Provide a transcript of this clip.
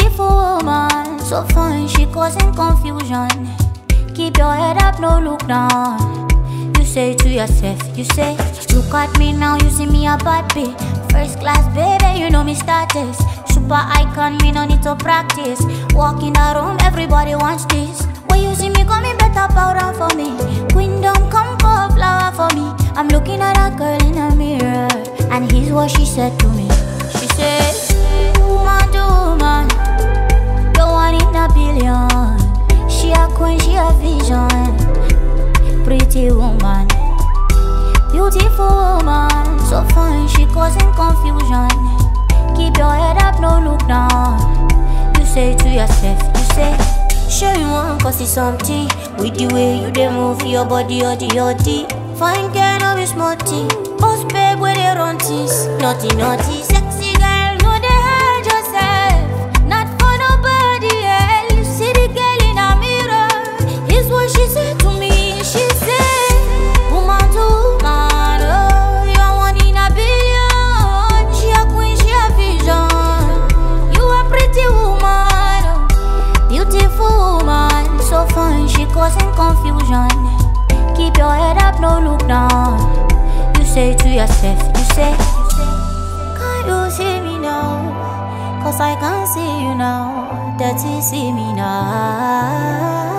Beautiful woman, so fine, she causing confusion. Keep your head up, no look down. You say to yourself, you say, look at me now, you see me a bad bitch. First class, baby, you know me status. Super icon, me no need to practice. Walk in the room, everybody wants this. When you see me coming, better bow down for me. Queendom, come pour a flower for me. I'm looking at a girl in a mirror, and here's what she said to me. She said, woman to woman, you're one in a billion. She a queen, she a vision. Pretty woman, beautiful woman, so fine, she causing confusion. Keep your head up, no look down. You say to yourself, you say, sure you want cause it's something. With the way you dey move your body, yoddy. Fine girl, no be smarty. Boss babe, where they run things. Naughty, sexy girl, no they hide yourself. Not for nobody else. See the girl in a mirror. Here's what she said to me. She said, woman to woman, oh, you're one in a billion. She a queen, she a vision. You a pretty woman, oh, beautiful woman, so fine, she causing confusion. Keep your head up, no look down. You say to yourself, you say, can't you see me now? Cause I can't see you now. That you see me now.